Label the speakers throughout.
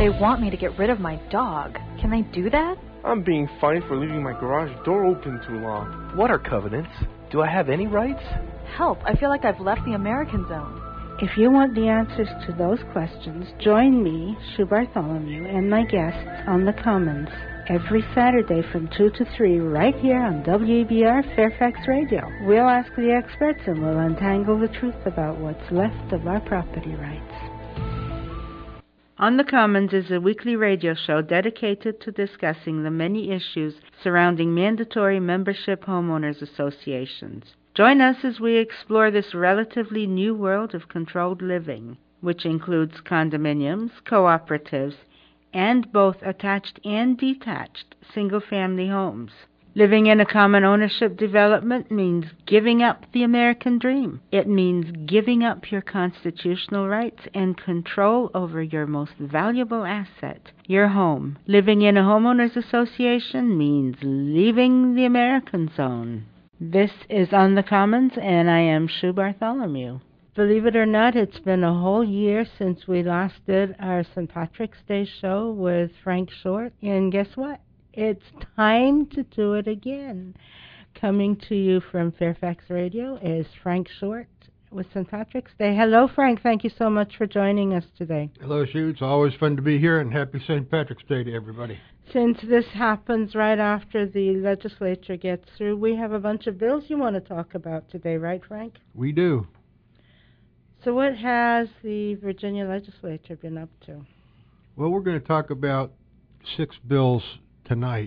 Speaker 1: They want me to get rid of my dog. Can they do that?
Speaker 2: I'm being fined for leaving my garage door open too long.
Speaker 3: What are covenants? Do I have any rights?
Speaker 1: Help, I feel like I've left the American zone.
Speaker 4: If you want the answers to those questions, join me, Sue Bartholomew, and my guests on the Commons every Saturday from 2 to 3 right here on WEBR Fairfax Radio. We'll ask the experts and we'll untangle the truth about what's left of our property rights. On the Commons is a weekly radio show dedicated to discussing the many issues surrounding mandatory membership homeowners associations. Join us as we explore this relatively new world of controlled living, which includes condominiums, cooperatives, and both attached and detached single-family homes. Living in a common ownership development means giving up the American dream. It means giving up your constitutional rights and control over your most valuable asset, your home. Living in a homeowners association means leaving the American zone. This is On the Commons, and I am Sue Bartholomew. Believe it or not, it's been a whole year since we last did our St. Patrick's Day show with Frank Short, and guess what? It's time to do it again. Coming to you from Fairfax Radio is Frank Short with St. Patrick's Day. Hello, Frank. Thank you so much for joining us today.
Speaker 5: Hello, Sue. It's always fun to be here, and happy St. Patrick's Day to everybody.
Speaker 4: Since this happens right after the legislature gets through, we have a bunch of bills you want to talk about today, right, Frank?
Speaker 5: We do.
Speaker 4: So what has the Virginia legislature been up to?
Speaker 5: Well, we're going to talk about 6 bills tonight,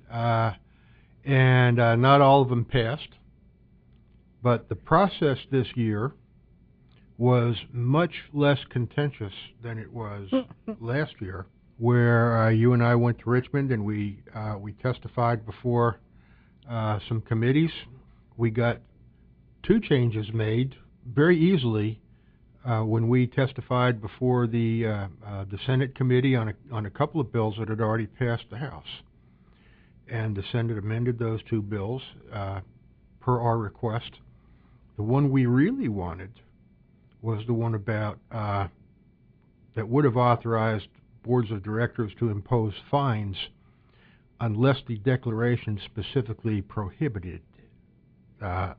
Speaker 5: and not all of them passed, but the process this year was much less contentious than it was last year, where you and I went to Richmond and we testified before some committees. We got 2 changes made very easily when we testified before the Senate committee on a couple of bills that had already passed the House. And the Senate amended those 2 bills per our request. The one we really wanted was the one about that would have authorized boards of directors to impose fines unless the declaration specifically prohibited that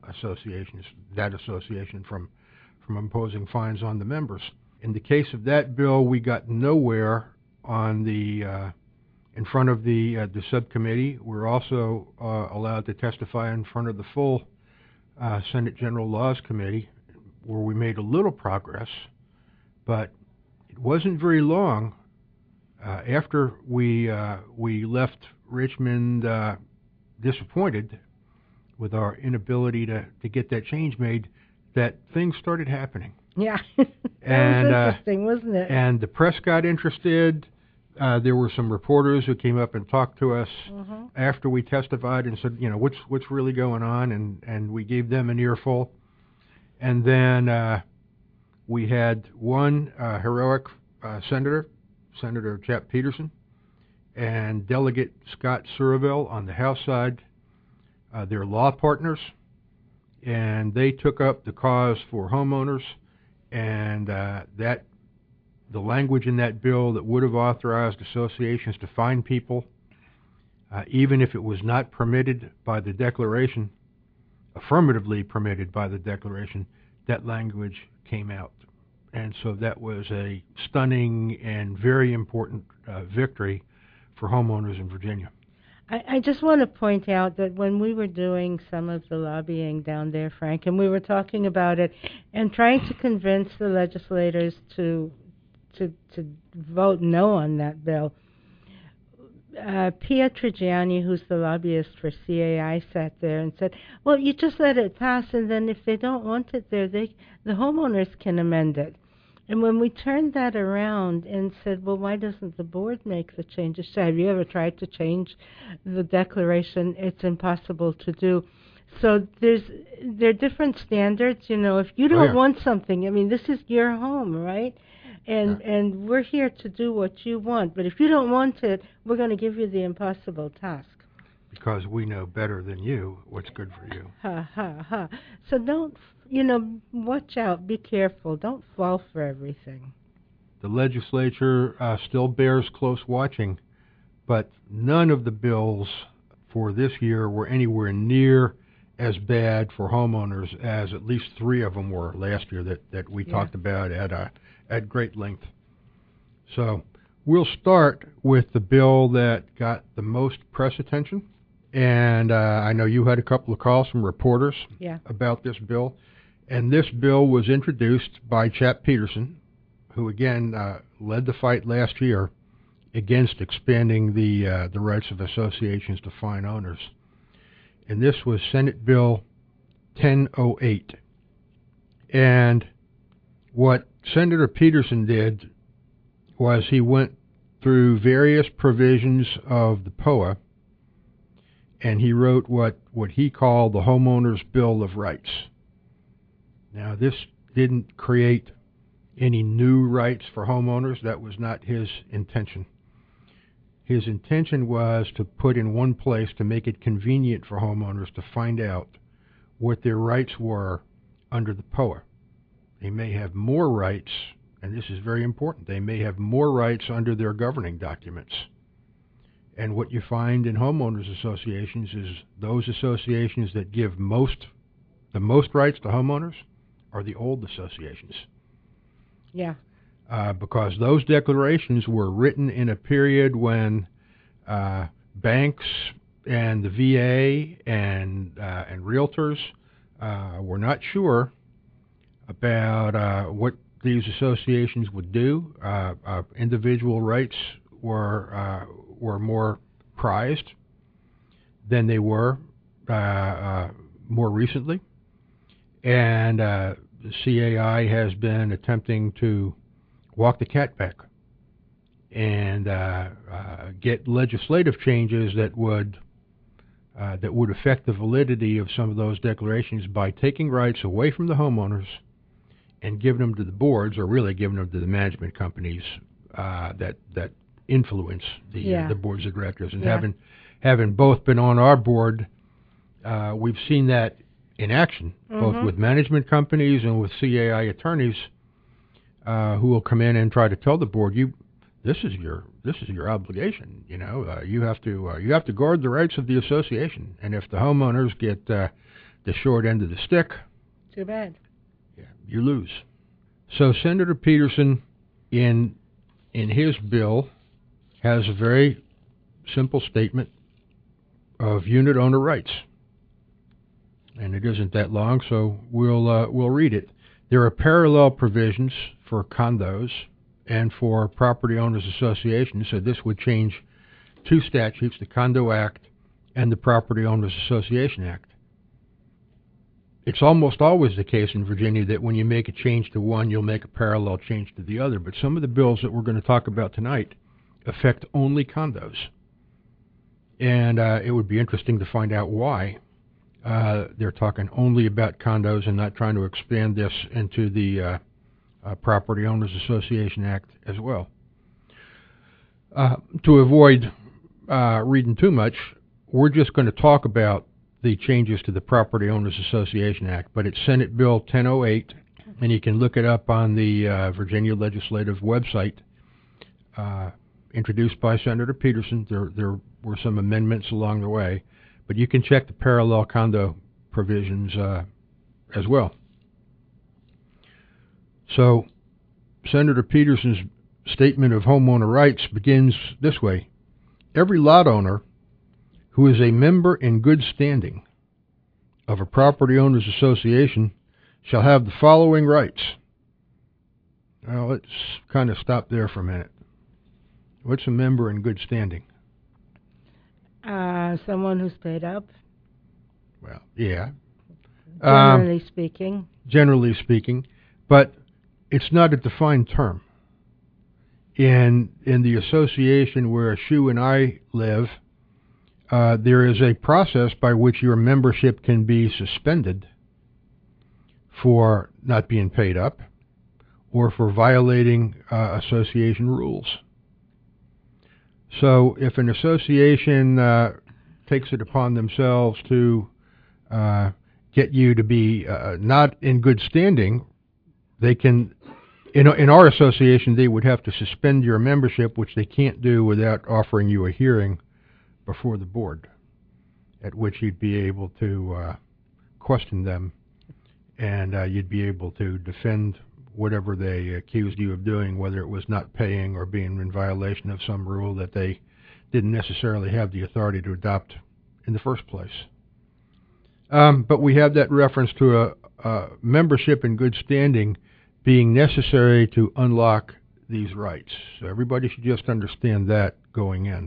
Speaker 5: association from imposing fines on the members. In the case of that bill, we got nowhere on the in front of the subcommittee. We're also allowed to testify in front of the full Senate General Laws Committee, where we made a little progress, but it wasn't very long after we left Richmond disappointed with our inability to get that change made, that things started happening.
Speaker 4: Yeah, that was interesting, wasn't it?
Speaker 5: And the press got interested. There were some reporters who came up and talked to us after we testified and said, what's really going on, and we gave them an earful. And then we had one heroic Senator Chap Peterson, and Delegate Scott Surville on the House side. They're law partners, and they took up the cause for homeowners, and the language in that bill that would have authorized associations to fine people, even if it was not permitted by the declaration, affirmatively permitted by the declaration, that language came out. And so that was a stunning and very important victory for homeowners in Virginia.
Speaker 4: I just want to point out that when we were doing some of the lobbying down there, Frank, and we were talking about it and trying to convince the legislators to vote no on that bill, Pia Trigiani, who's the lobbyist for CAI, sat there and said, well, you just let it pass, and then if they don't want it there, the homeowners can amend it. And when we turned that around and said, well, why doesn't the board make the changes? Have you ever tried to change the declaration? It's impossible to do. So there are different standards. If you don't want something, this is your home, right? And we're here to do what you want. But if you don't want it, we're going to give you the impossible task.
Speaker 5: Because we know better than you what's good for you.
Speaker 4: Ha, ha, ha. So don't, watch out. Be careful. Don't fall for everything.
Speaker 5: The legislature still bears close watching, but none of the bills for this year were anywhere near as bad for homeowners as at least 3 of them were last year that we talked about at great length. So we'll start with the bill that got the most press attention. And I know you had a couple of calls from reporters about this bill. And this bill was introduced by Chap Peterson, who again led the fight last year against expanding the rights of associations to fine owners. And this was Senate Bill 1008. And what Senator Peterson did was he went through various provisions of the POA, and he wrote what he called the Homeowners Bill of Rights. Now, this didn't create any new rights for homeowners. That was not his intention. His intention was to put in one place to make it convenient for homeowners to find out what their rights were under the POA. They may have more rights, and this is very important, they may have more rights under their governing documents. And what you find in homeowners associations is those associations that give the most rights to homeowners are the old associations.
Speaker 4: Yeah.
Speaker 5: Because those declarations were written in a period when banks and the VA and realtors were not sure about what these associations would do. Individual rights were more prized than they were more recently, and the CAI has been attempting to walk the cat back and get legislative changes that would affect the validity of some of those declarations by taking rights away from the homeowners and giving them to the boards, or really giving them to the management companies that influence the boards of directors. And having both been on our board, we've seen that in action, both with management companies and with CAI attorneys who will come in and try to tell the board, this is your obligation. You have to guard the rights of the association, and if the homeowners get the short end of the stick,
Speaker 4: too bad.
Speaker 5: Yeah, you lose. So Senator Peterson, in his bill, has a very simple statement of unit owner rights, and it isn't that long, so we'll read it. There are parallel provisions for condos and for property owners associations, so this would change 2 statutes, the Condo Act and the Property Owners Association Act. It's almost always the case in Virginia that when you make a change to one, you'll make a parallel change to the other, but some of the bills that we're going to talk about tonight affect only condos, and it would be interesting to find out why they're talking only about condos and not trying to expand this into the Property Owners Association Act as well. To avoid reading too much, we're just going to talk about the changes to the Property Owners Association Act, but it's Senate Bill 1008, and you can look it up on the Virginia Legislative website, introduced by Senator Peterson. There were some amendments along the way, but you can check the parallel condo provisions as well. So Senator Peterson's statement of homeowner rights begins this way. Every lot owner who is a member in good standing of a property owners association shall have the following rights. Well, let's kind of stop there for a minute. What's a member in good standing?
Speaker 4: Someone who's paid up.
Speaker 5: Well, yeah.
Speaker 4: Generally speaking.
Speaker 5: Generally speaking, but it's not a defined term. In the association where Shu and I live, there is a process by which your membership can be suspended for not being paid up or for violating association rules. So if an association takes it upon themselves to get you to be not in good standing, they can In our association, they would have to suspend your membership, which they can't do without offering you a hearing before the board, at which you'd be able to question them, and you'd be able to defend whatever they accused you of doing, whether it was not paying or being in violation of some rule that they didn't necessarily have the authority to adopt in the first place. But we have that reference to a membership in good standing being necessary to unlock these rights. So everybody should just understand that going in.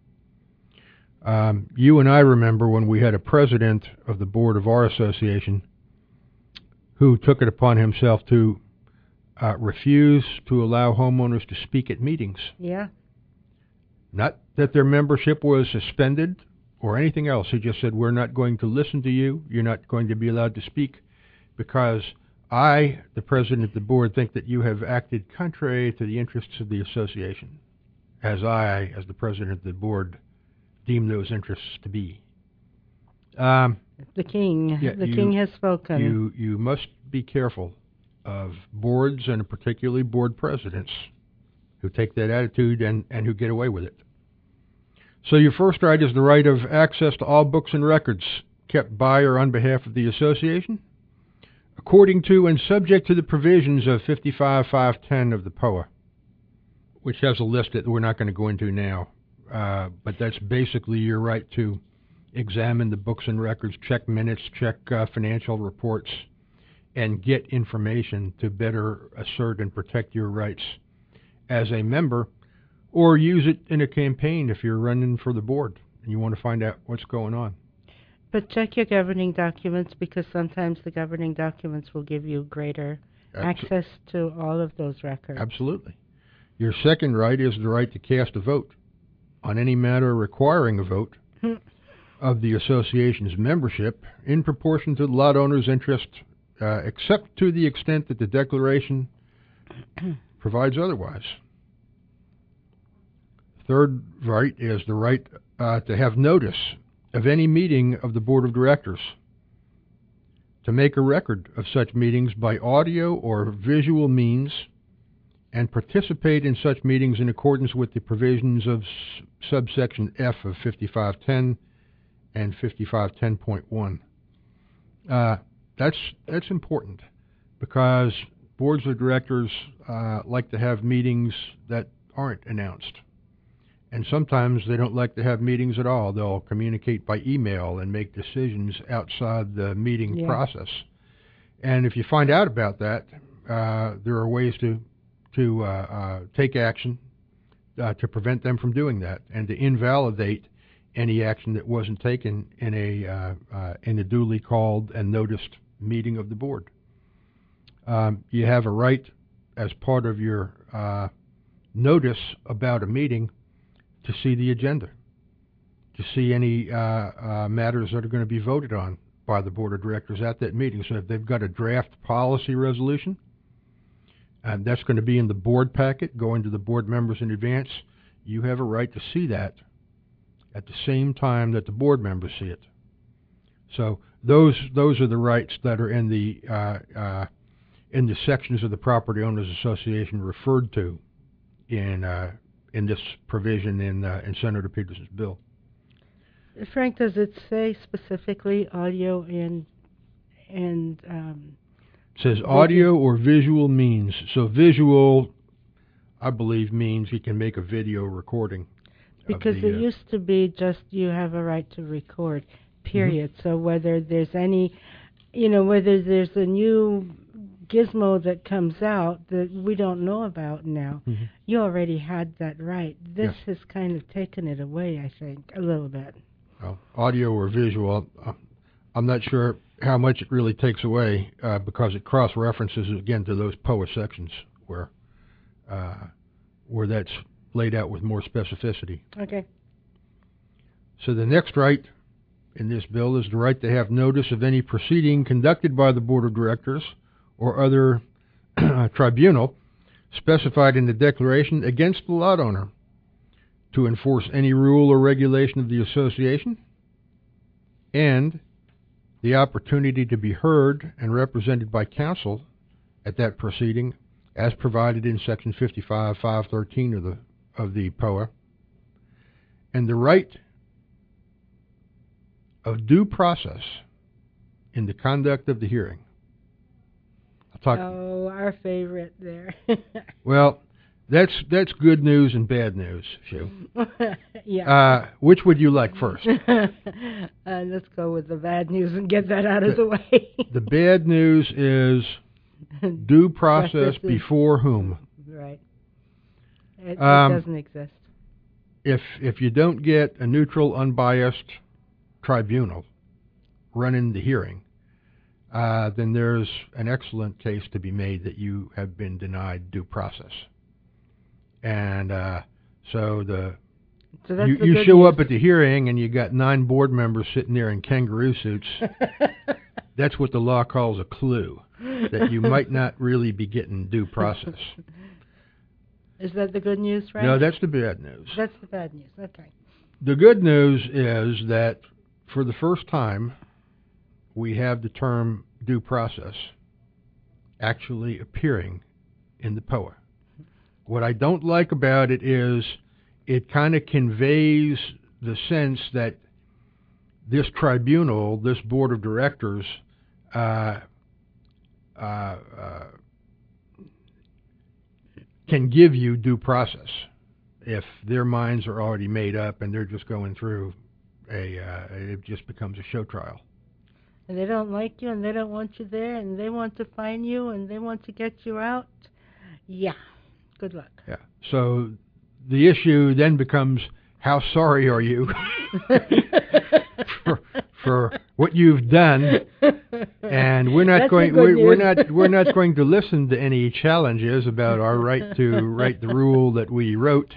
Speaker 5: You and I remember when we had a president of the board of our association who took it upon himself to refuse to allow homeowners to speak at meetings.
Speaker 4: Yeah.
Speaker 5: Not that their membership was suspended or anything else. He just said, we're not going to listen to you. You're not going to be allowed to speak because I, the president of the board, think that you have acted contrary to the interests of the association, as I, as the president of the board, deem those interests to be.
Speaker 4: The king.
Speaker 5: Yeah,
Speaker 4: the king has spoken.
Speaker 5: You must be careful of boards, and particularly board presidents, who take that attitude and who get away with it. So your first right is the right of access to all books and records kept by or on behalf of the association, according to and subject to the provisions of 55.510 of the POA, which has a list that we're not going to go into now. But that's basically your right to examine the books and records, check minutes, check financial reports, and get information to better assert and protect your rights as a member, or use it in a campaign if you're running for the board and you want to find out what's going on.
Speaker 4: But check your governing documents, because sometimes the governing documents will give you greater access to all of those records.
Speaker 5: Absolutely. Your second right is the right to cast a vote on any matter requiring a vote of the association's membership in proportion to the lot owner's interest, except to the extent that the declaration provides otherwise. Third right is the right to have notice of any meeting of the board of directors, to make a record of such meetings by audio or visual means, and participate in such meetings in accordance with the provisions of subsection F of 5510 and 5510.1. That's important, because boards of directors like to have meetings that aren't announced. And sometimes they don't like to have meetings at all. They'll communicate by email and make decisions outside the meeting process. And if you find out about that, there are ways to take action to prevent them from doing that, and to invalidate any action that wasn't taken in a duly called and noticed meeting of the board. You have a right, as part of your notice about a meeting, to see the agenda, to see any matters that are going to be voted on by the board of directors at that meeting. So if they've got a draft policy resolution, and that's going to be in the board packet, going to the board members in advance, you have a right to see that at the same time that the board members see it. So those are the rights that are in the sections of the Property Owners Association referred to in this provision in Senator Peterson's bill.
Speaker 4: Frank, does it say specifically audio and
Speaker 5: it says audio or visual means. So visual, I believe, means you can make a video recording.
Speaker 4: Because it used to be just you have a right to record, period. Mm-hmm. So whether there's any, whether there's a new gizmo that comes out that we don't know about now, you already had that right. This has kind of taken it away, I think, a little bit.
Speaker 5: Well, audio or visual, I'm not sure how much it really takes away because it cross-references again to those POA sections where that's laid out with more specificity.
Speaker 4: Okay.
Speaker 5: So the next right in this bill is the right to have notice of any proceeding conducted by the board of directors or other tribunal specified in the declaration against the lot owner, to enforce any rule or regulation of the association, and the opportunity to be heard and represented by counsel at that proceeding as provided in Section 55.513 of the POA, and the right of due process in the conduct of the hearing.
Speaker 4: Oh, our favorite there.
Speaker 5: Well, that's good news and bad news, Sue.
Speaker 4: Yeah.
Speaker 5: Which would you like first?
Speaker 4: Let's go with the bad news and get that out of the way.
Speaker 5: The bad news is due process before whom?
Speaker 4: Right. It doesn't exist.
Speaker 5: If you don't get a neutral, unbiased tribunal running the hearing, then there's an excellent case to be made that you have been denied due process. And so you show up at the hearing and you got 9 board members sitting there in kangaroo suits. That's what the law calls a clue, that you might not really be getting due process.
Speaker 4: Is that the good news, right?
Speaker 5: No, that's the bad news.
Speaker 4: That's the bad news. Okay.
Speaker 5: The good news is that for the first time, we have the term due process actually appearing in the POA. What I don't like about it is it kind of conveys the sense that this tribunal, this board of directors, can give you due process if their minds are already made up and they're just going through it just becomes a show trial.
Speaker 4: And they don't like you and they don't want you there and they want to fine you and they want to get you out. Yeah. Good luck.
Speaker 5: Yeah. So the issue then becomes, how sorry are you for what you've done? And we're not not going to listen to any challenges about our right to write the rule that we wrote,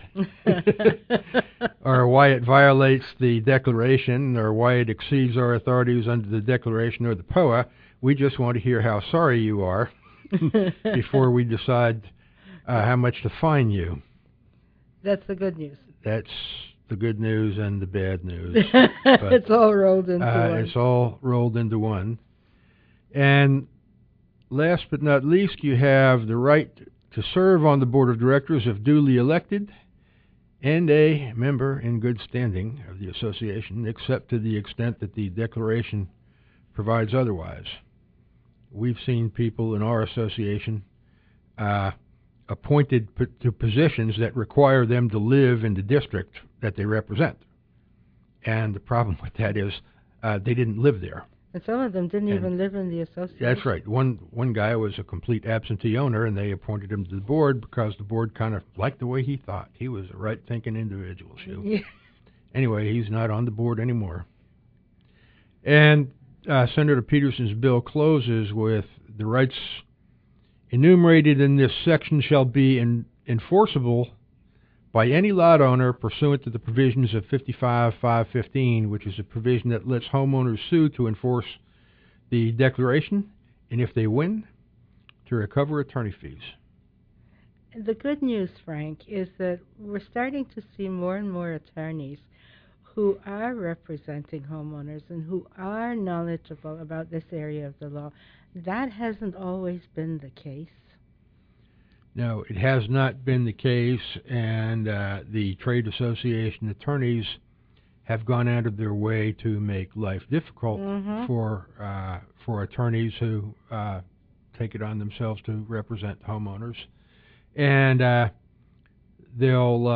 Speaker 5: or why it violates the Declaration, or why it exceeds our authorities under the Declaration or the POA. We just want to hear how sorry you are before we decide how much to fine you.
Speaker 4: That's the good news.
Speaker 5: That's the good news and the bad news.
Speaker 4: It's all rolled into one.
Speaker 5: It's all rolled into one. And last but not least, you have the right to serve on the board of directors if duly elected, and a member in good standing of the association, except to the extent that the Declaration provides otherwise. We've seen people in our association appointed to positions that require them to live in the district that they represent. And the problem with that is they didn't live there.
Speaker 4: And some of them didn't even live in the association.
Speaker 5: That's right. One guy was a complete absentee owner, and they appointed him to the board because the board kind of liked the way he thought. He was a right-thinking individual, Sue. Yeah. Anyway, he's not on the board anymore. And Senator Peterson's bill closes with the rights enumerated in this section shall be enforceable by any lot owner pursuant to the provisions of 55.515, which is a provision that lets homeowners sue to enforce the Declaration, and if they win, to recover attorney fees.
Speaker 4: The good news, Frank, is that we're starting to see more and more attorneys who are representing homeowners and who are knowledgeable about this area of the law. That hasn't always been the case.
Speaker 5: No, it has not been the case, and the trade association attorneys have gone out of their way to make life difficult for attorneys who take it on themselves to represent homeowners, and they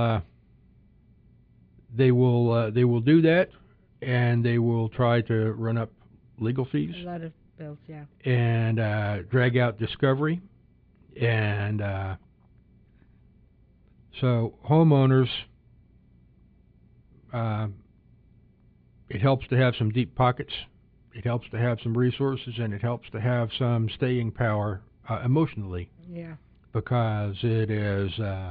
Speaker 5: will do that, and they will try to run up legal fees.
Speaker 4: A lot of bills, yeah.
Speaker 5: And drag out discovery. And so homeowners, it helps to have some deep pockets, it helps to have some resources, and it helps to have some staying power emotionally.
Speaker 4: Yeah.
Speaker 5: Because it is,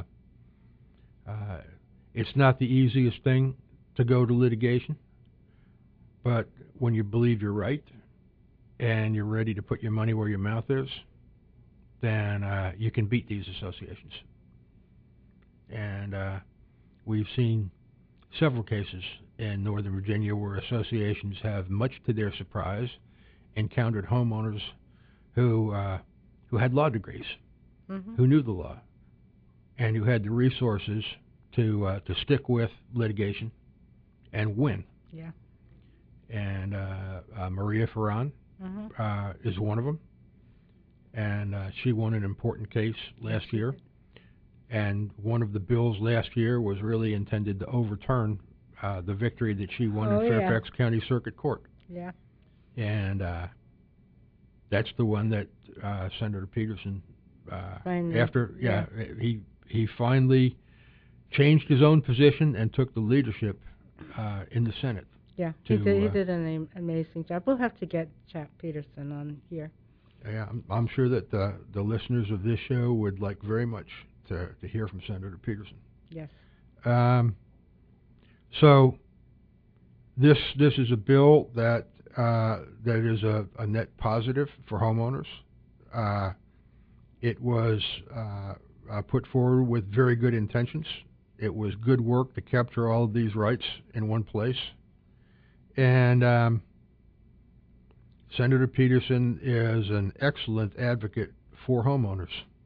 Speaker 5: it's not the easiest thing to go to litigation, but when you believe you're right and you're ready to put your money where your mouth is, then you can beat these associations. And we've seen several cases in Northern Virginia where associations have, much to their surprise, encountered homeowners who had law degrees who knew the law and who had the resources to stick with litigation and win.
Speaker 4: Yeah.
Speaker 5: And Maria Ferran is one of them, and she won an important case last year. And one of the bills last year was really intended to overturn the victory that she won in Fairfax County Circuit Court.
Speaker 4: Yeah.
Speaker 5: And that's the one that Senator Peterson, he finally changed his own position and took the leadership in the Senate.
Speaker 4: Yeah, he did an amazing job. We'll have to get Chap Peterson on here.
Speaker 5: Yeah, I'm sure that the listeners of this show would like very much to hear from Senator Peterson.
Speaker 4: Yes.
Speaker 5: So this is a bill that is a net positive for homeowners. It was put forward with very good intentions. It was good work to capture all of these rights in one place. And Senator Peterson is an excellent advocate for homeowners.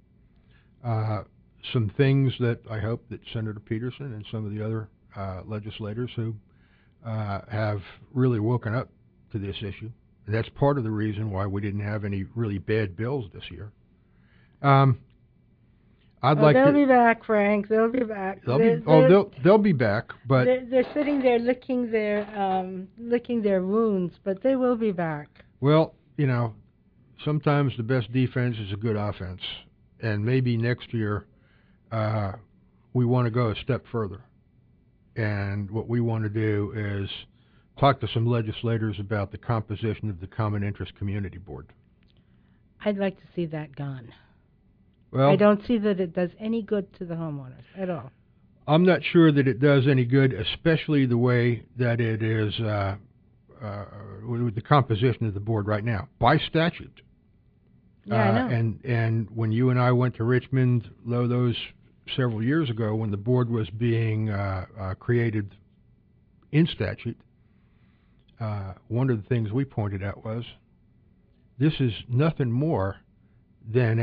Speaker 5: Some things that I hope that Senator Peterson and some of the other legislators who have really woken up to this issue. And that's part of the reason why we didn't have any really bad bills this year.
Speaker 4: They'll be back, Frank. They'll be back.
Speaker 5: They'll be back, but
Speaker 4: they're sitting there licking their wounds, but they will be back.
Speaker 5: Well, sometimes the best defense is a good offense, and maybe next year we want to go a step further. And what we want to do is talk to some legislators about the composition of the Common Interest Community Board.
Speaker 4: I'd like to see that gone.
Speaker 5: Well,
Speaker 4: I don't see that it does any good to the homeowners at all.
Speaker 5: I'm not sure that it does any good, especially the way that it is with the composition of the board right now, by statute.
Speaker 4: Yeah, I know.
Speaker 5: And when you and I went to Richmond, those several years ago, when the board was being created in statute, one of the things we pointed out was this is nothing more than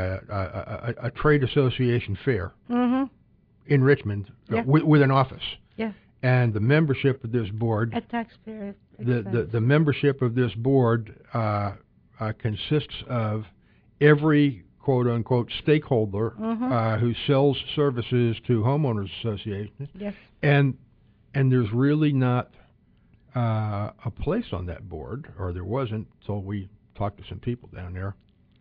Speaker 5: a trade association fair in Richmond with an office.
Speaker 4: Yeah.
Speaker 5: And the membership of this board,
Speaker 4: at taxpayer
Speaker 5: the membership of this board consists of every quote unquote stakeholder who sells services to homeowners associations.
Speaker 4: Yes.
Speaker 5: And there's really not a place on that board, or there wasn't until we talked to some people down there,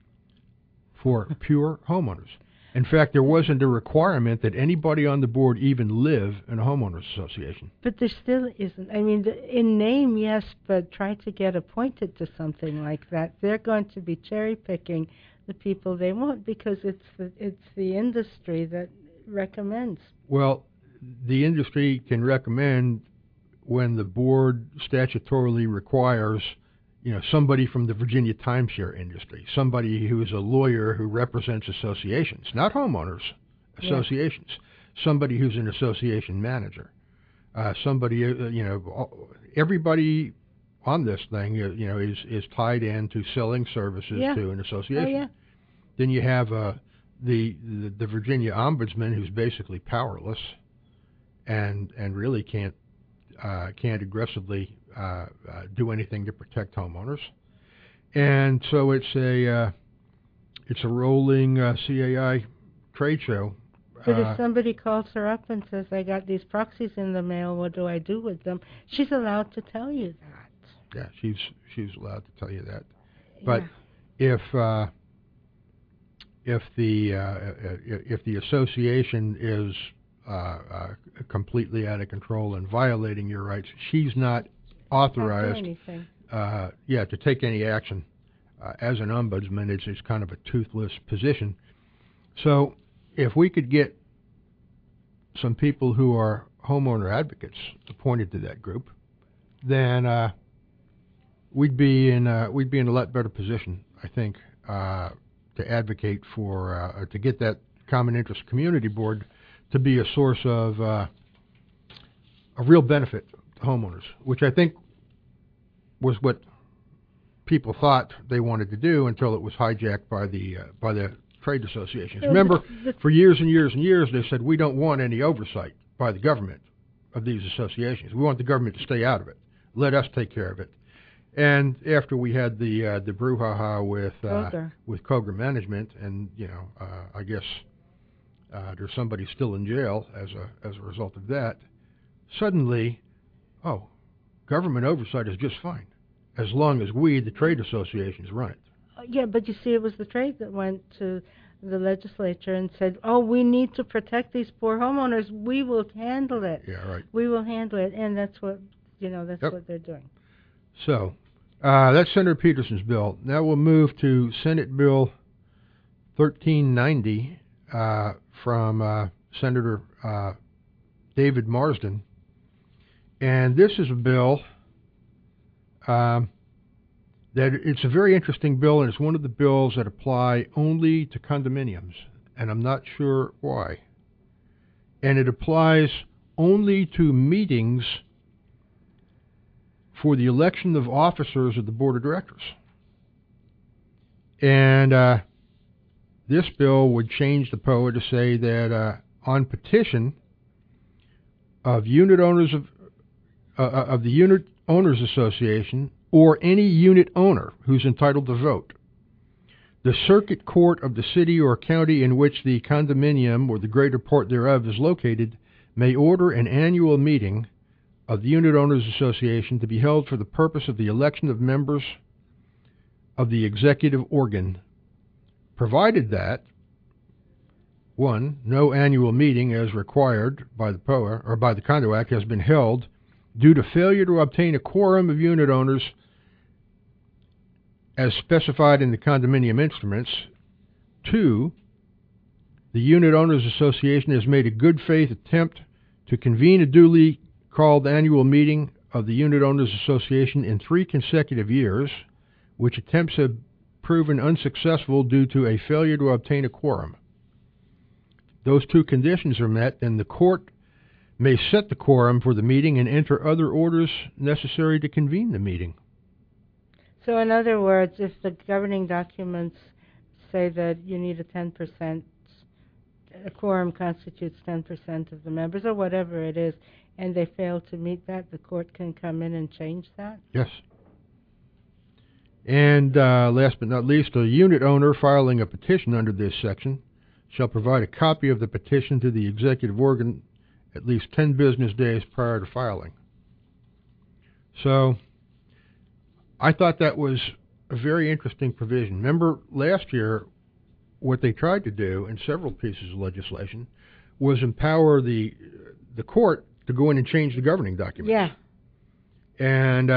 Speaker 5: for pure homeowners. In fact, there wasn't a requirement that anybody on the board even live in a homeowners association.
Speaker 4: But there still isn't. I mean, in name, yes, but try to get appointed to something like that. They're going to be cherry-picking the people they want because it's the industry that recommends.
Speaker 5: Well, the industry can recommend when the board statutorily requires somebody from the Virginia timeshare industry, somebody who is a lawyer who represents associations, not homeowners, associations, somebody who's an association manager, somebody, everybody on this thing, is tied into selling services to an association.
Speaker 4: Oh, yeah.
Speaker 5: Then you have the Virginia ombudsman who's basically powerless and really can't aggressively do anything to protect homeowners, and so it's a rolling CAI trade show.
Speaker 4: But if somebody calls her up and says, "I got these proxies in the mail, what do I do with them?" she's allowed to tell you that.
Speaker 5: Yeah, she's allowed to tell you that. But if the association is completely out of control and violating your rights, she's not authorized to take any action. As an ombudsman, it's kind of a toothless position. So if we could get some people who are homeowner advocates appointed to that group, then we'd be in a lot better position, I think, to advocate for to get that Common Interest Community Board to be a source of a real benefit to homeowners, which I think was what people thought they wanted to do until it was hijacked by the trade associations.
Speaker 4: Yeah,
Speaker 5: Remember, for years and years and years, they said, we don't want any oversight by the government of these associations. We want the government to stay out of it. Let us take care of it. And after we had the brouhaha with Koger Management, and I guess there's somebody still in jail as a result of that. Suddenly, government oversight is just fine, as long as we, the trade associations, run it.
Speaker 4: Yeah, but you see, it was the trade that went to the legislature and said, we need to protect these poor homeowners. We will handle it.
Speaker 5: Yeah, right.
Speaker 4: We will handle it, and that's what what they're doing.
Speaker 5: So, that's Senator Peterson's bill. Now we'll move to Senate Bill 1390 from Senator David Marsden. And this is a bill that it's a very interesting bill, and it's one of the bills that apply only to condominiums, and I'm not sure why. And it applies only to meetings for the election of officers of the board of directors. And this bill would change the POA to say that on petition of unit owners of the Unit Owners Association or any unit owner who's entitled to vote, the circuit court of the city or county in which the condominium or the greater part thereof is located may order an annual meeting of the Unit Owners Association to be held for the purpose of the election of members of the executive organ, provided that, 1, no annual meeting as required by the POA or by the Condo Act has been held due to failure to obtain a quorum of unit owners as specified in the condominium instruments. 2, the Unit Owners Association has made a good faith attempt to convene a duly called annual meeting of the Unit Owners Association in 3 consecutive years, which attempts have proven unsuccessful due to a failure to obtain a quorum. Those 2 conditions are met, then the court may set the quorum for the meeting and enter other orders necessary to convene the meeting.
Speaker 4: So in other words, if the governing documents say that you need a 10%, a quorum constitutes 10% of the members or whatever it is, and they fail to meet that, the court can come in and change that?
Speaker 5: Yes. And last but not least, a unit owner filing a petition under this section shall provide a copy of the petition to the executive organ at least 10 business days prior to filing. So I thought that was a very interesting provision. Remember last year what they tried to do in several pieces of legislation was empower the court to go in and change the governing documents.
Speaker 4: Yeah.
Speaker 5: And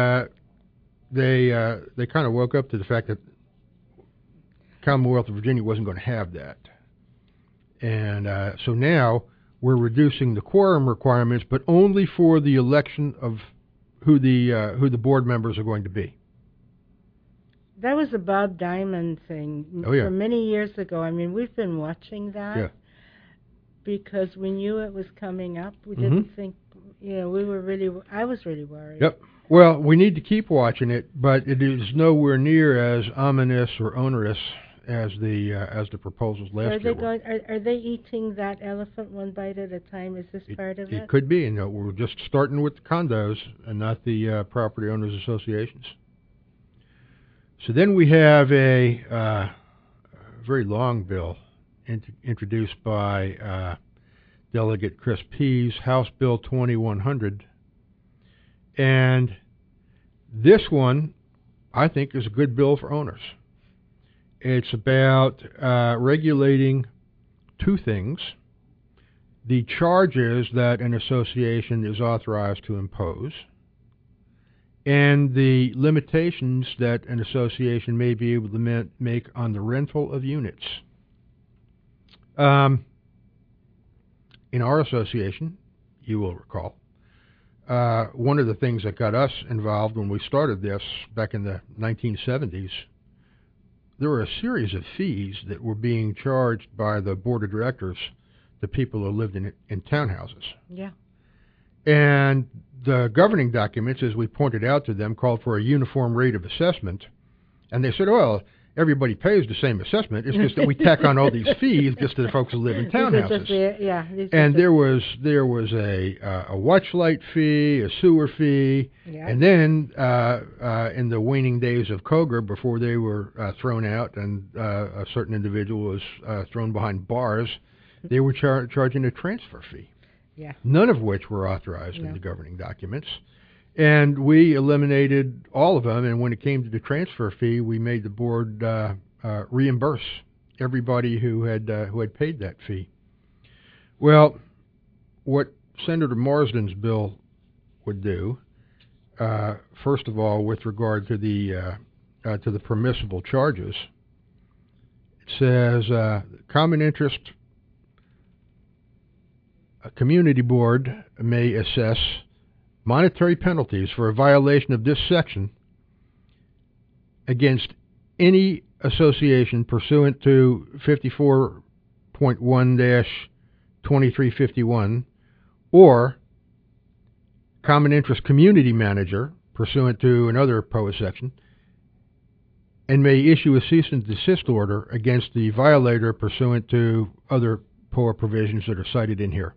Speaker 5: they kind of woke up to the fact that Commonwealth of Virginia wasn't going to have that. And so now we're reducing the quorum requirements, but only for the election of who the board members are going to be.
Speaker 4: That was a Bob Diamond thing from many years ago. I mean, we've been watching that because we knew it was coming up. We didn't think, I was really worried.
Speaker 5: Yep. Well, we need to keep watching it, but it is nowhere near as ominous or onerous as the proposals last year were.
Speaker 4: Are they eating that elephant one bite at a time? Is this part of it?
Speaker 5: It could be. We're just starting with the condos and not the property owners associations. So then we have a very long bill introduced by Delegate Chris Pease, House Bill 2100. And this one, I think, is a good bill for owners. It's about regulating 2 things: the charges that an association is authorized to impose, and the limitations that an association may be able to make on the rental of units. In our association, you will recall, one of the things that got us involved when we started this back in the 1970s, there were a series of fees that were being charged by the board of directors to people who lived in townhouses.
Speaker 4: Yeah.
Speaker 5: And the governing documents, as we pointed out to them, called for a uniform rate of assessment. And they said, well, everybody pays the same assessment. It's just that we tack on all these fees just to the folks who live in townhouses. And there was a watch light fee, a sewer fee, and then in the waning days of Koger, before they were thrown out and a certain individual was thrown behind bars, they were charging a transfer fee.
Speaker 4: Yeah.
Speaker 5: None of which were authorized in the governing documents. And we eliminated all of them, and when it came to the transfer fee, we made the board reimburse everybody who had paid that fee. Well, what Senator Marsden's bill would do, first of all, with regard to the permissible charges, it says common interest a community board may assess monetary penalties for a violation of this section against any association pursuant to 54.1-2351 or common interest community manager pursuant to another POA section, and may issue a cease and desist order against the violator pursuant to other POA provisions that are cited in here.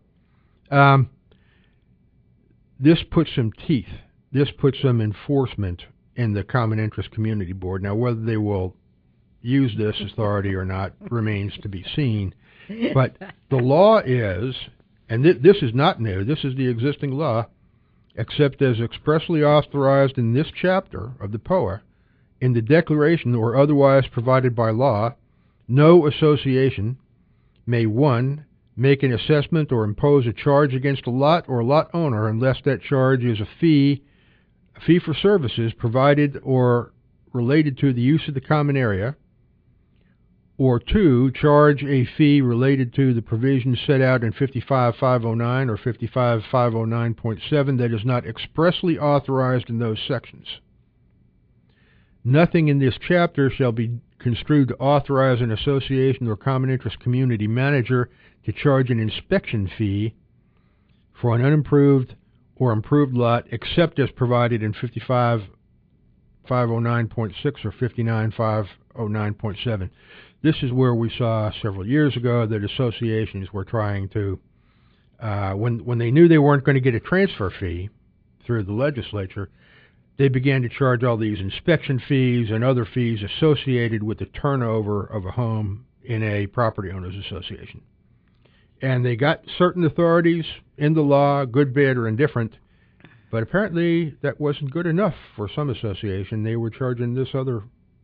Speaker 5: This puts some teeth. This puts some enforcement in the Common Interest Community Board. Now, whether they will use this authority or not remains to be seen. But the law is, and this is not new, this is the existing law, except as expressly authorized in this chapter of the POA, in the declaration or otherwise provided by law, no association may, 1, make an assessment or impose a charge against a lot or lot owner unless that charge is a fee for services provided or related to the use of the common area, or 2, charge a fee related to the provisions set out in 55.509 or 55.509.7 that is not expressly authorized in those sections. Nothing in this chapter shall be construed to authorize an association or common interest community manager to charge an inspection fee for an unimproved or improved lot except as provided in 55.509.6 or 59.509.7. This is where we saw several years ago that associations were trying to, when they knew they weren't going to get a transfer fee through the legislature, they began to charge all these inspection fees and other fees associated with the turnover of a home in a property owners association. And they got certain authorities in the law, good, bad, or indifferent, but apparently that wasn't good enough for some association. They were charging this other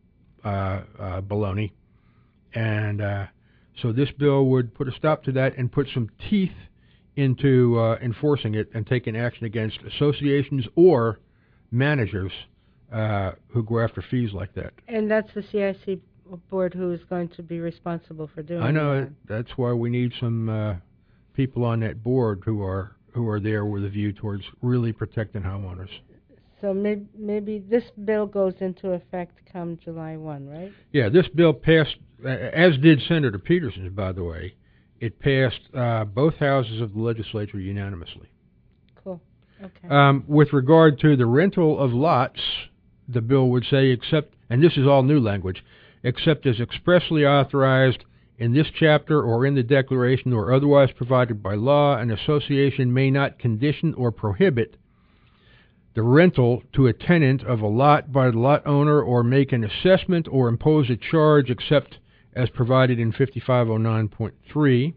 Speaker 5: baloney. And so this bill would put a stop to that and put some teeth into enforcing it and taking action against associations or managers who go after fees like that.
Speaker 4: And that's the CIC board who is going to be responsible for doing that.
Speaker 5: I know. That's why we need some people on that board who are there with a view towards really protecting homeowners.
Speaker 4: So maybe this bill goes into effect come July 1, right?
Speaker 5: Yeah, this bill passed, as did Senator Peterson's, by the way. It passed both houses of the legislature unanimously.
Speaker 4: Cool. Okay.
Speaker 5: With regard to the rental of lots, the bill would say, except, and this is all new language, except as expressly authorized in this chapter or in the declaration or otherwise provided by law, an association may not condition or prohibit the rental to a tenant of a lot by the lot owner or make an assessment or impose a charge except as provided in 5509.3,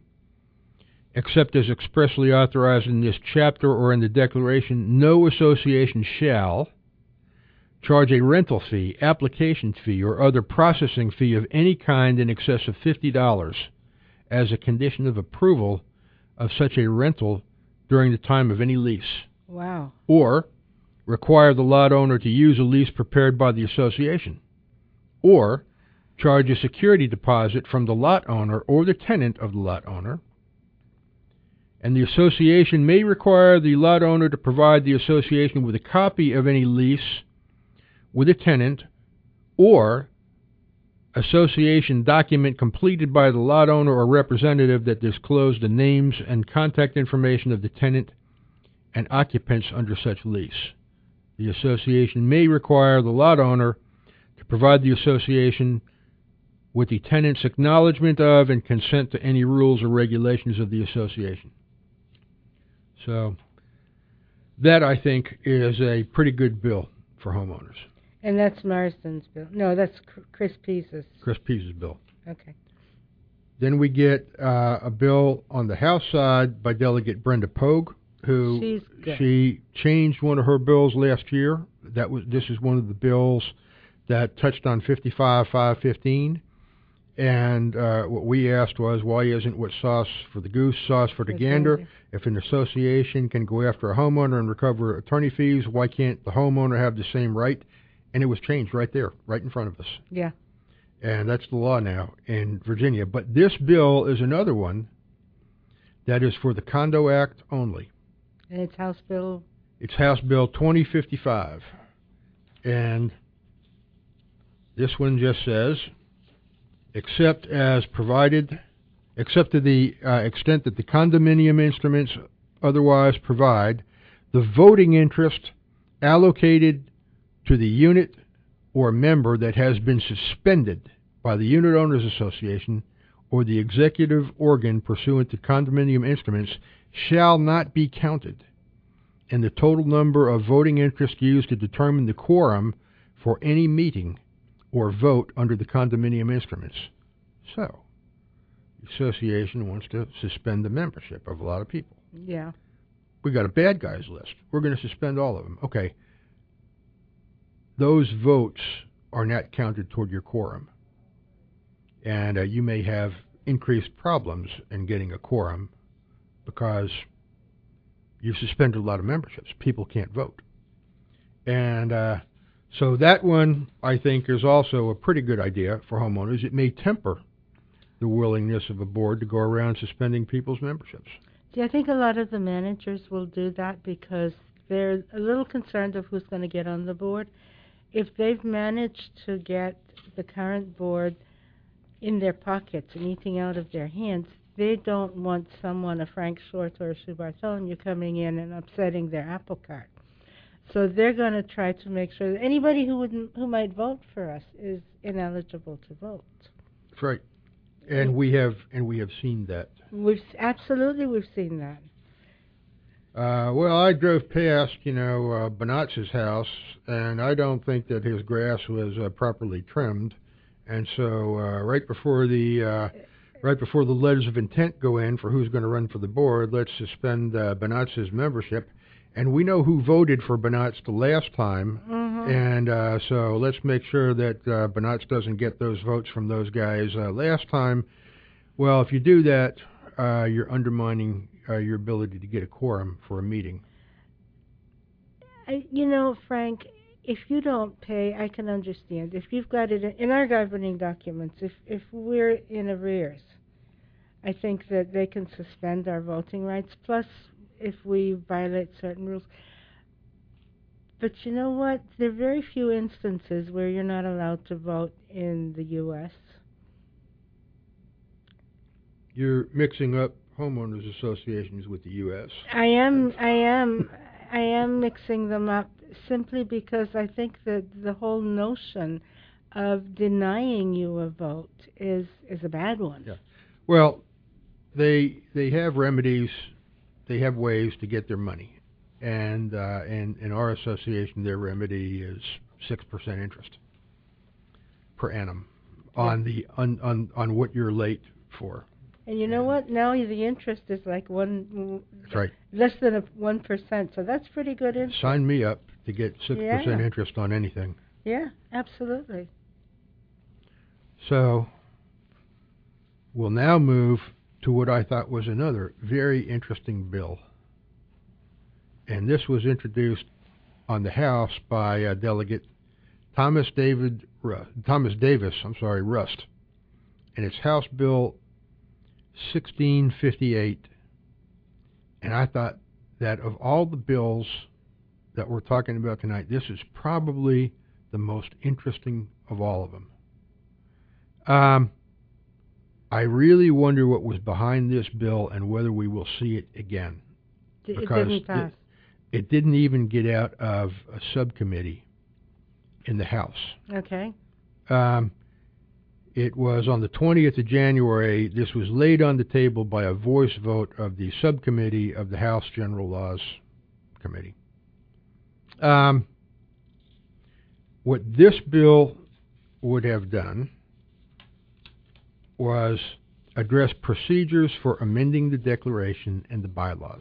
Speaker 5: except as expressly authorized in this chapter or in the declaration, no association shall charge a rental fee, application fee, or other processing fee of any kind in excess of $50 as a condition of approval of such a rental during the time of any lease.
Speaker 4: Wow.
Speaker 5: Or require the lot owner to use a lease prepared by the association. Or charge a security deposit from the lot owner or the tenant of the lot owner. And the association may require the lot owner to provide the association with a copy of any lease with a tenant or association document completed by the lot owner or representative that disclosed the names and contact information of the tenant and occupants under such lease. The association may require the lot owner to provide the association with the tenant's acknowledgement of and consent to any rules or regulations of the association. So that, I think, is a pretty good bill for homeowners.
Speaker 4: And that's Marsden's bill. No, that's Chris Pease's.
Speaker 5: Chris Pease's bill.
Speaker 4: Okay.
Speaker 5: Then we get a bill on the House side by Delegate Brenda Pogue, who she changed one of her bills last year. This is one of the bills that touched on 55-515. And what we asked was, why isn't what sauce for the goose, sauce for the gander? If an association can go after a homeowner and recover attorney fees, why can't the homeowner have the same right? And it was changed right there, right in front of us.
Speaker 4: Yeah.
Speaker 5: And that's the law now in Virginia. But this bill is another one that is for the Condo Act only.
Speaker 4: And it's House Bill?
Speaker 5: It's House Bill 2055. And this one just says, except to the extent that the condominium instruments otherwise provide, the voting interest allocated to the unit or member that has been suspended by the Unit Owners Association or the executive organ pursuant to condominium instruments shall not be counted in the total number of voting interest used to determine the quorum for any meeting or vote under the condominium instruments. So, the association wants to suspend the membership of a lot of people.
Speaker 4: Yeah.
Speaker 5: We got a bad guys list. We're going to suspend all of them. Okay. Those votes are not counted toward your quorum. And you may have increased problems in getting a quorum because you've suspended a lot of memberships. People can't vote. And so that one, I think, is also a pretty good idea for homeowners. It may temper the willingness of a board to go around suspending people's memberships.
Speaker 4: See, I think a lot of the managers will do that because they're a little concerned of who's going to get on the board. If they've managed to get the current board in their pockets and eating out of their hands, they don't want someone, a Frank Short or a Sue Bartholomew, coming in and upsetting their apple cart. So they're going to try to make sure that anybody who might vote for us is ineligible to vote.
Speaker 5: That's right, and we have seen that.
Speaker 4: We've seen that.
Speaker 5: Well, I drove past, Bonatz's house, and I don't think that his grass was properly trimmed, and so right before the letters of intent go in for who's going to run for the board, let's suspend Bonatz's membership, and we know who voted for Bonatz the last time, and so let's make sure that Bonatz doesn't get those votes from those guys last time. Well, if you do that, you're undermining your ability to get a quorum for a meeting.
Speaker 4: Frank, if you don't pay, I can understand. If you've got it in our governing documents, if we're in arrears, I think that they can suspend our voting rights, plus if we violate certain rules. But you know what? There are very few instances where you're not allowed to vote in the U.S.
Speaker 5: You're mixing up homeowners associations with the U.S.
Speaker 4: I am mixing them up simply because I think that the whole notion of denying you a vote is a bad one.
Speaker 5: Yeah. Well, they have remedies, they have ways to get their money, and in our association, their remedy is 6% interest per annum on the on what you're late for.
Speaker 4: And you know what? Now the interest is like
Speaker 5: That's right.
Speaker 4: less than 1%, so that's pretty good interest.
Speaker 5: Sign me up to get 6% interest on anything.
Speaker 4: Yeah, absolutely.
Speaker 5: So we'll now move to what I thought was another very interesting bill. And this was introduced on the House by Delegate Thomas Davis, Rust. And it's House Bill 1658, and I thought that of all the bills that we're talking about tonight, this is probably the most interesting of all of them. I really wonder what was behind this bill and whether we will see it again.
Speaker 4: It didn't pass.
Speaker 5: It didn't even get out of a subcommittee in the House.
Speaker 4: Okay.
Speaker 5: It was on the 20th of January. This was laid on the table by a voice vote of the subcommittee of the House General Laws Committee. What this bill would have done was address procedures for amending the Declaration and the bylaws.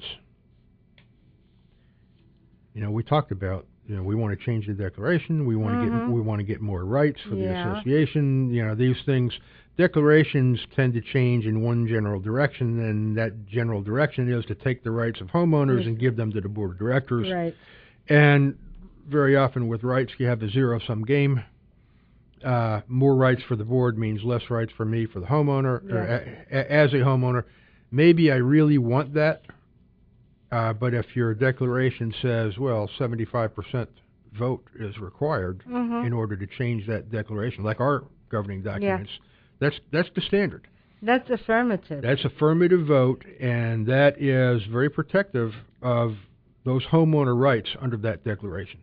Speaker 5: We talked about, we want to change the Declaration. We want to get more rights for the association. These things. Declarations tend to change in one general direction, and that general direction is to take the rights of homeowners and give them to the board of directors.
Speaker 4: Right.
Speaker 5: And very often with rights, you have a zero-sum game. More rights for the board means less rights for me, for the homeowner, or as a homeowner. Maybe I really want that, but if your declaration says, 75% vote is required in order to change that declaration, like our governing documents, that's the standard.
Speaker 4: That's affirmative.
Speaker 5: That's affirmative vote, and that is very protective of those homeowner rights under that declaration.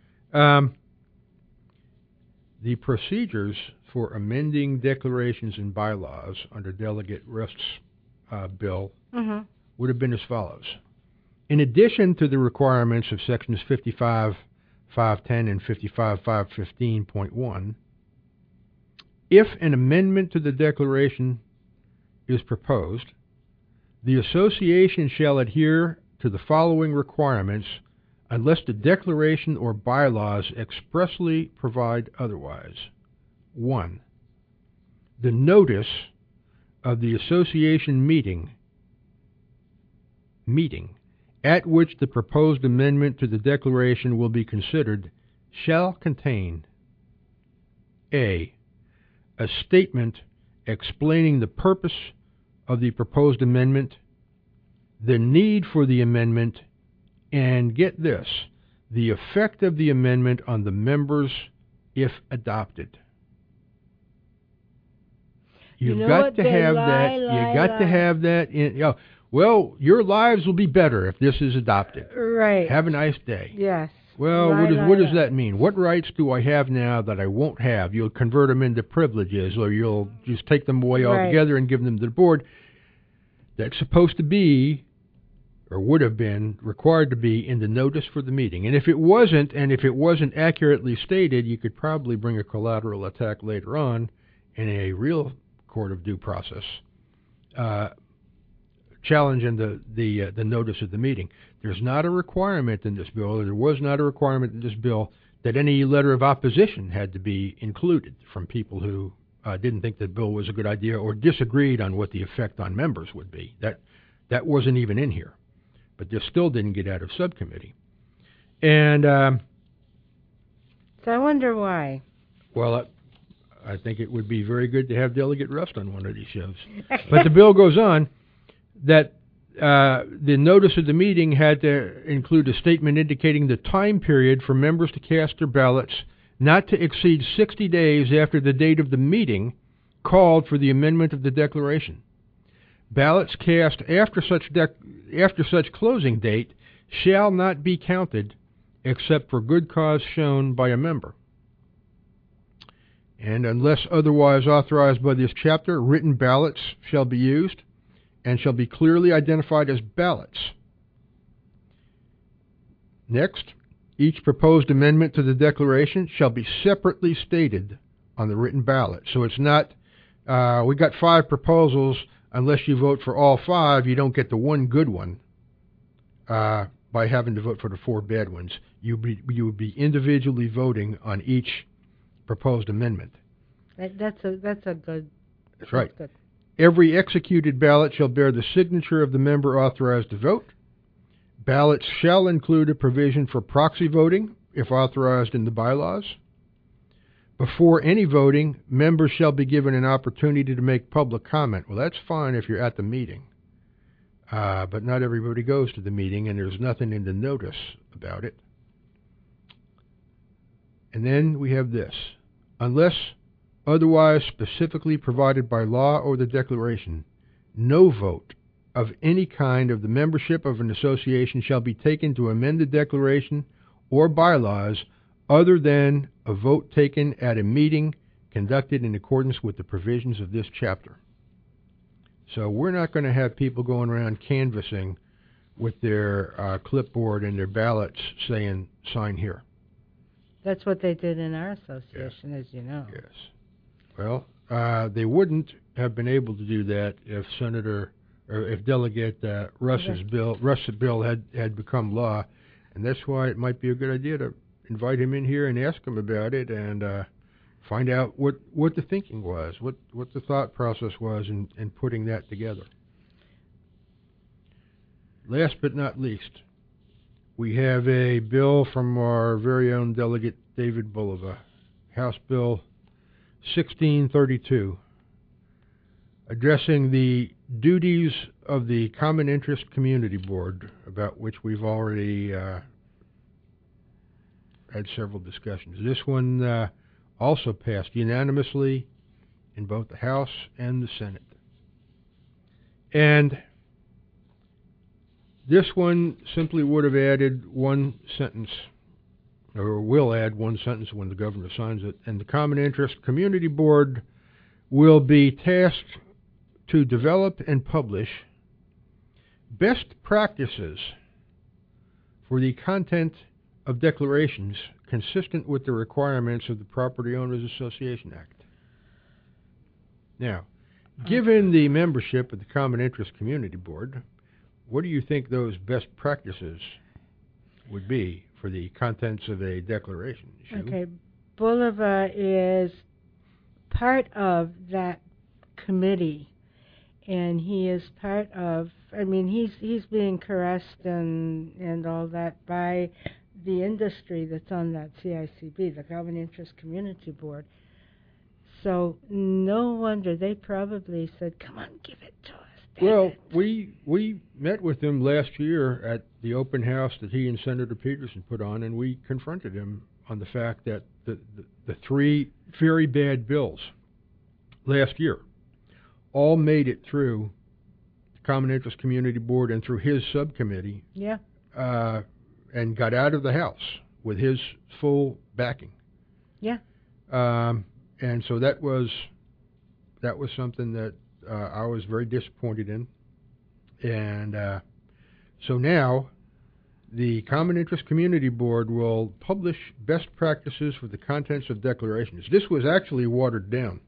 Speaker 5: The procedures for amending declarations and bylaws under Delegate Rust's bill would have been as follows. In addition to the requirements of sections 55.510 and 55.515.1, if an amendment to the declaration is proposed, the association shall adhere to the following requirements unless the declaration or bylaws expressly provide otherwise. 1. The notice of the association meeting at which the proposed amendment to the declaration will be considered shall contain A statement explaining the purpose of the proposed amendment, the need for the amendment, and get this, the effect of the amendment on the members if adopted. You've got to have that. You got to have that in. Your lives will be better if this is adopted.
Speaker 4: Right.
Speaker 5: Have a nice day.
Speaker 4: Yes.
Speaker 5: Well, what does that mean? What rights do I have now that I won't have? You'll convert them into privileges, or you'll just take them away altogether and give them to the board. That's supposed to be, or would have been, required to be in the notice for the meeting. And if it wasn't accurately stated, you could probably bring a collateral attack later on in a real court of due process, challenging the notice of the meeting. There's not a requirement in this bill, or there was not a requirement in this bill, that any letter of opposition had to be included from people who didn't think the bill was a good idea or disagreed on what the effect on members would be. That wasn't even in here. But this still didn't get out of subcommittee. And
Speaker 4: so I wonder why.
Speaker 5: Well, I think it would be very good to have Delegate Rust on one of these shows. But the bill goes on that the notice of the meeting had to include a statement indicating the time period for members to cast their ballots not to exceed 60 days after the date of the meeting called for the amendment of the declaration. Ballots cast after such closing date shall not be counted except for good cause shown by a member. And unless otherwise authorized by this chapter, written ballots shall be used and shall be clearly identified as ballots. Next, each proposed amendment to the declaration shall be separately stated on the written ballot. So it's not, we got 5 proposals. Unless you vote for all 5, you don't get the one good one by having to vote for the 4 bad ones. You would be individually voting on each proposed amendment.
Speaker 4: That's a good.
Speaker 5: That's right.
Speaker 4: Good.
Speaker 5: Every executed ballot shall bear the signature of the member authorized to vote. Ballots shall include a provision for proxy voting, if authorized in the bylaws. Before any voting, members shall be given an opportunity to make public comment. Well, that's fine if you're at the meeting. But not everybody goes to the meeting, and there's nothing in the notice about it. And then we have this. Unless otherwise specifically provided by law or the declaration, no vote of any kind of the membership of an association shall be taken to amend the declaration or bylaws other than a vote taken at a meeting conducted in accordance with the provisions of this chapter. So we're not going to have people going around canvassing with their clipboard and their ballots saying, sign here.
Speaker 4: That's what they did in our association, as you know.
Speaker 5: Yes. Well, they wouldn't have been able to do that if if Delegate Russ's bill had become law, and that's why it might be a good idea to invite him in here and ask him about it and find out what the thinking was, what the thought process was in putting that together. Last but not least, we have a bill from our very own Delegate David Bulova, House Bill 1632, addressing the duties of the Common Interest Community Board, about which we've already had several discussions. This one also passed unanimously in both the House and the Senate. And this one simply would have added one sentence, or will add one sentence when the governor signs it, and the Common Interest Community Board will be tasked to develop and publish best practices for the content of declarations consistent with the requirements of the Property Owners Association Act. Now, given the membership of the Common Interest Community Board, what do you think those best practices would be for the contents of a declaration? Shu?
Speaker 4: Okay, Bulova is part of that committee, and he is part of, he's being caressed and all that by the industry that's on that CICB, the Common Interest Community Board. So no wonder they probably said, come on, give it to us.
Speaker 5: Well, we met with him last year at the open house that he and Senator Peterson put on, and we confronted him on the fact that the three very bad bills last year all made it through the Common Interest Community Board and through his subcommittee, and got out of the House with his full backing.
Speaker 4: Yeah.
Speaker 5: And so that was something that I was very disappointed in. And so now the Common Interest Community Board will publish best practices for the contents of declarations. This was actually watered down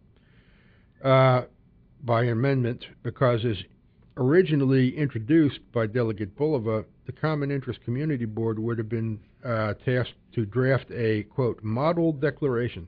Speaker 5: by amendment because, as originally introduced by Delegate Bulova, the Common Interest Community Board would have been tasked to draft a, quote, model declaration.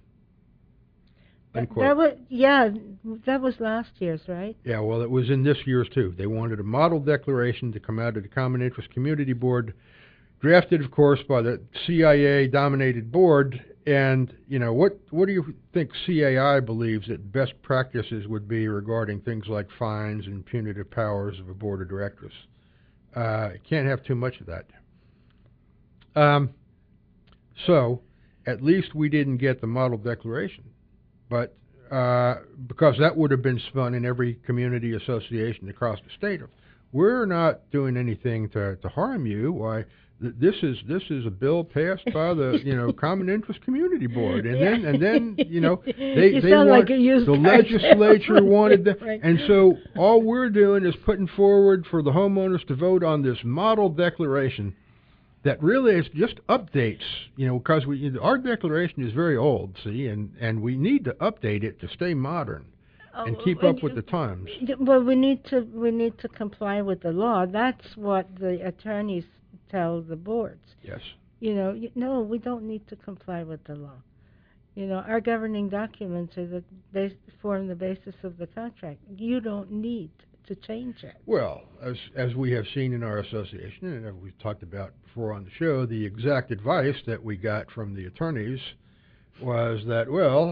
Speaker 4: That was last year's, right?
Speaker 5: Yeah, well, it was in this year's, too. They wanted a model declaration to come out of the Common Interest Community Board, drafted, of course, by the CIA-dominated board. And, what do you think CAI believes that best practices would be regarding things like fines and punitive powers of a board of directors? Can't have too much of that. So, at least we didn't get the model declaration. But because that would have been spun in every community association across the state. We're not doing anything to harm you. Why? This is a bill passed by the Common Interest Community Board, and then they want the legislature wanted that,
Speaker 4: right.
Speaker 5: And so all we're doing is putting forward for the homeowners to vote on this model declaration. That really is just updates, because our declaration is very old, see, and we need to update it to stay modern and keep up with the times.
Speaker 4: Well, we need to comply with the law. That's what the attorneys tell the boards.
Speaker 5: Yes.
Speaker 4: No, we don't need to comply with the law. Our governing documents are form the basis of the contract. You don't need to change it.
Speaker 5: Well, as we have seen in our association, and as we've talked about before on the show, the exact advice that we got from the attorneys was that,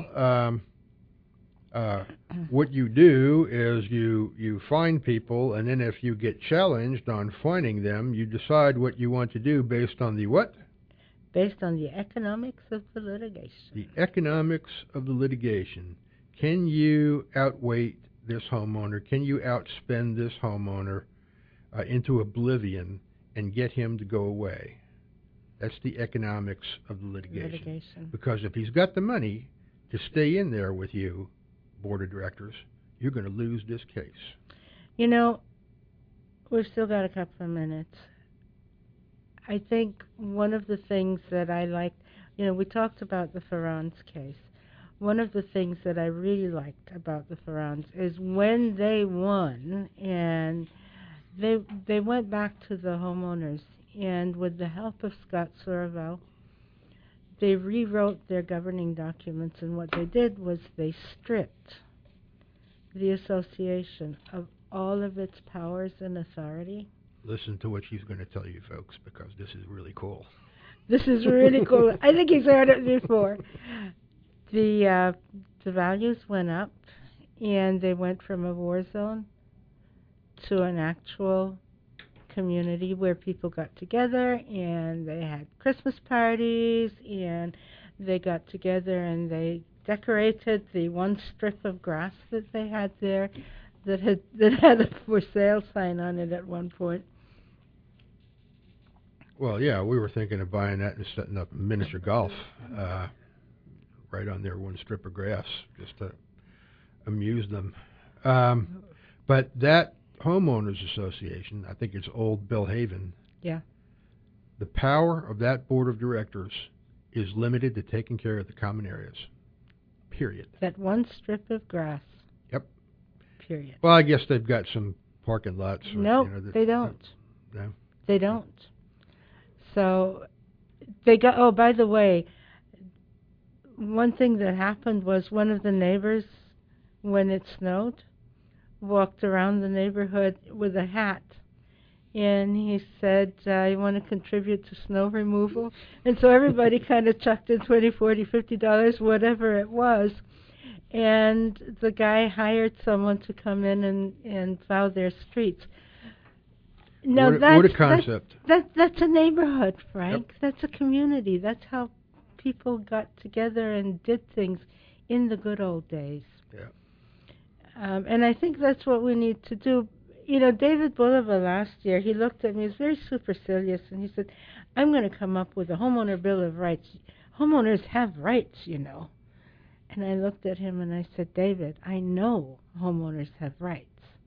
Speaker 5: what you do is you fine people, and then if you get challenged on fining them, you decide what you want to do based on the what?
Speaker 4: Based on the economics of the litigation.
Speaker 5: The economics of the litigation. Can you outweigh this homeowner? Can you outspend this homeowner into oblivion and get him to go away? That's the economics of the litigation. Because if he's got the money to stay in there with you, board of directors, you're going to lose this case.
Speaker 4: You know, we've still got a couple of minutes. I think one of the things that I liked, we talked about the Farrans case. One of the things that I really liked about the Farrans is when they won, and they went back to the homeowners, and with the help of Scott Soravell, they rewrote their governing documents, and what they did was they stripped the association of all of its powers and authority.
Speaker 5: Listen to what she's going to tell you, folks, because this is really cool.
Speaker 4: This is really cool. I think he's heard it before. The values went up, and they went from a war zone to an actual community where people got together, and they had Christmas parties, and they got together and they decorated the one strip of grass that they had there that had a for sale sign on it at one point.
Speaker 5: Well, yeah, we were thinking of buying that and setting up miniature golf right on their one strip of grass just to amuse them. But that homeowners association, I think it's Old Bellhaven.
Speaker 4: Yeah.
Speaker 5: The power of that board of directors is limited to taking care of the common areas. Period.
Speaker 4: That one strip of grass.
Speaker 5: Yep.
Speaker 4: Period.
Speaker 5: Well, I guess they've got some parking lots.
Speaker 4: No, they don't.
Speaker 5: No?
Speaker 4: They don't. So they got, oh, by the way, one thing that happened was one of the neighbors, when it snowed, walked around the neighborhood with a hat. And he said, you want to contribute to snow removal? And so everybody kind of chucked in $20, $40, $50, whatever it was. And the guy hired someone to come in and plow their streets. Now
Speaker 5: what a concept.
Speaker 4: That's a neighborhood, Frank.
Speaker 5: Yep.
Speaker 4: That's a community. That's how people got together and did things in the good old days.
Speaker 5: Yeah.
Speaker 4: And I think that's what we need to do. You know, David Bulova last year, he looked at me, he was very supercilious, and he said, I'm going to come up with a homeowner bill of rights. Homeowners have rights, you know. And I looked at him and I said, David, I know homeowners have rights.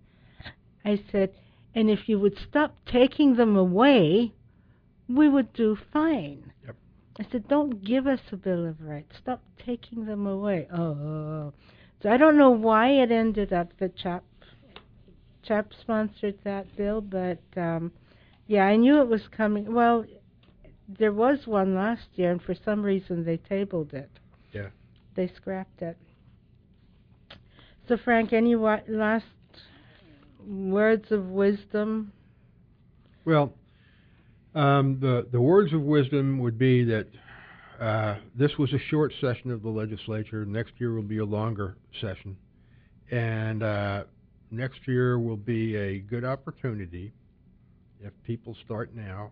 Speaker 4: I said, and if you would stop taking them away, we would do fine.
Speaker 5: Yep.
Speaker 4: I said, don't give us a bill of rights. Stop taking them away. Oh. So I don't know why it ended up that CHAP sponsored that bill, but yeah, I knew it was coming. Well, there was one last year, and for some reason they tabled it.
Speaker 5: Yeah.
Speaker 4: They scrapped it. So, Frank, any last words of wisdom?
Speaker 5: Well, the words of wisdom would be that this was a short session of the legislature. Next year will be a longer session. And next year will be a good opportunity if people start now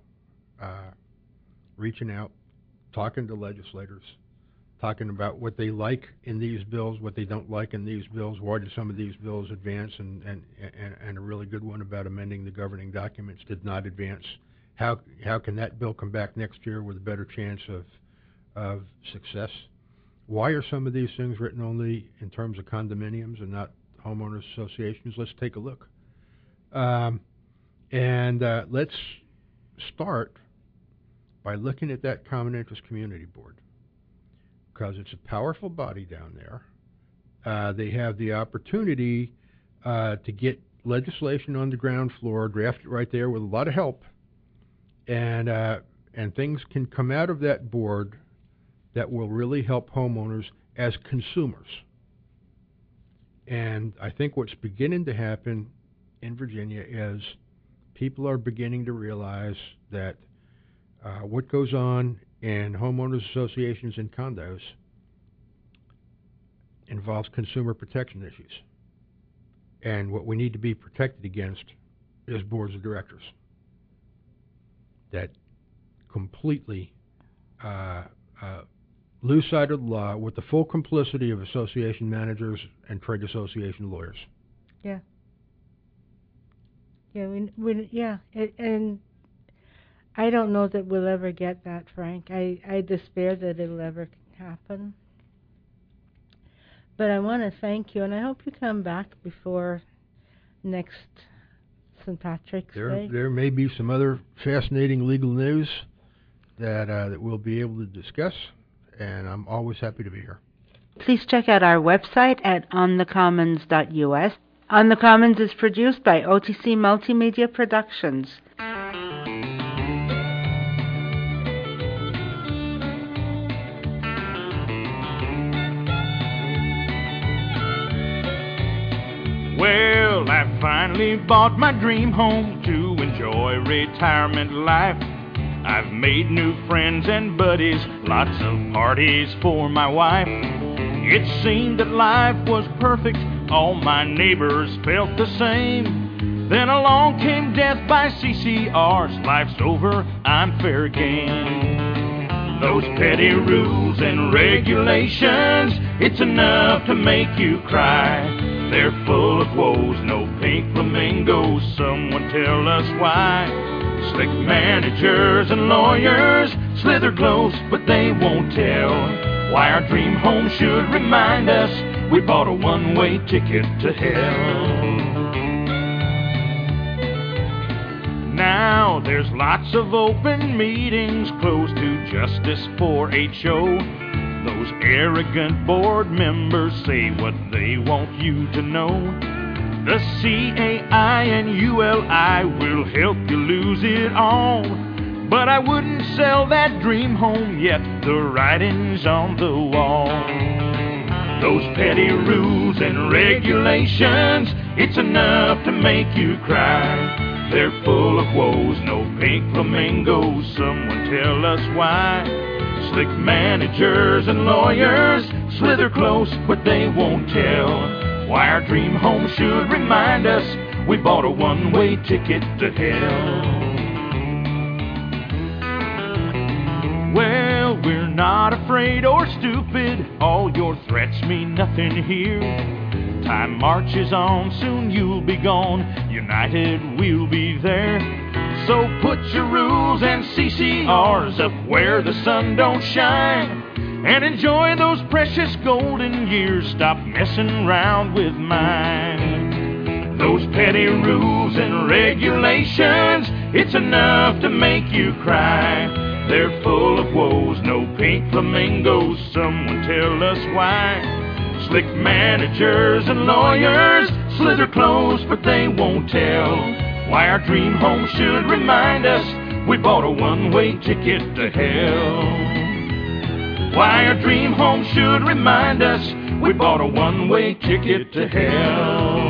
Speaker 5: reaching out, talking to legislators, talking about what they like in these bills, what they don't like in these bills, why did some of these bills advance, and a really good one about amending the governing documents did not advance. How can that bill come back next year with a better chance of success? Why are some of these things written only in terms of condominiums and not homeowners associations? Let's take a look. Let's start by looking at that Common Interest Community Board, because it's a powerful body down there. They have the opportunity to get legislation on the ground floor, draft it right there with a lot of help, and things can come out of that board that will really help homeowners as consumers. And I think what's beginning to happen in Virginia is people are beginning to realize that what goes on in homeowners associations and condos involves consumer protection issues. And what we need to be protected against is boards of directors that completely lose sight of the law with the full complicity of association managers and trade association lawyers.
Speaker 4: Yeah. Yeah, and I don't know that we'll ever get that, Frank. I despair that it'll ever happen. But I want to thank you, and I hope you come back before next St. Patrick's Day.
Speaker 5: There may be some other fascinating legal news that we'll be able to discuss, and I'm always happy to be here.
Speaker 4: Please check out our website at onthecommons.us. On the Commons is produced by OTC Multimedia Productions.
Speaker 6: Well, I finally bought my dream home to enjoy retirement life. I've made new friends and buddies, lots of parties for my wife. It seemed that life was perfect, all my neighbors felt the same. Then along came death by CCRs, life's over, I'm fair game. Those petty rules and regulations, it's enough to make you cry. They're full of woes, no pink flamingos, someone tell us why. Slick managers and lawyers slither close, but they won't tell why our dream home should remind us we bought a one-way ticket to hell. Now there's lots of open meetings closed to justice for HO. Those arrogant board members say what they want you to know. The CAI and ULI will help you lose it all. But I wouldn't sell that dream home yet, the writing's on the wall. Those petty rules and regulations, it's enough to make you cry. They're full of woes, no pink flamingos, someone tell us why. Slick managers and lawyers slither close, but they won't tell why our dream home should remind us we bought a one-way ticket to hell. Well, we're not afraid or stupid, all your threats mean nothing here. Time marches on, soon you'll be gone, united we'll be there. So put your rules and CCRs up where the sun don't shine, and enjoy those precious golden years, stop messing around with mine. Those petty rules and regulations, it's enough to make you cry. They're full of woes, no pink flamingos, someone tell us why. Slick managers and lawyers slither close, but they won't tell why our dream home should remind us we bought a one-way ticket to hell. Why our dream home should remind us we bought a one-way ticket to hell.